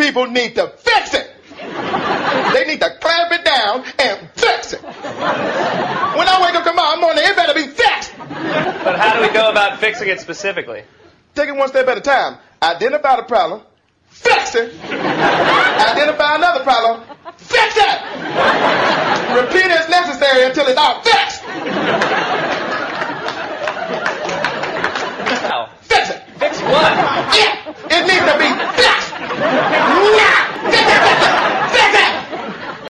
people need to fix it. They need to clamp it down and fix it. When I wake up tomorrow morning, it better be fixed. But how do we go about fixing it specifically? Take it one step at a time. Identify the problem. Fix it. Identify another problem. Fix it. Repeat as necessary until it's all fixed. How? Fix it. Fix what? Yeah.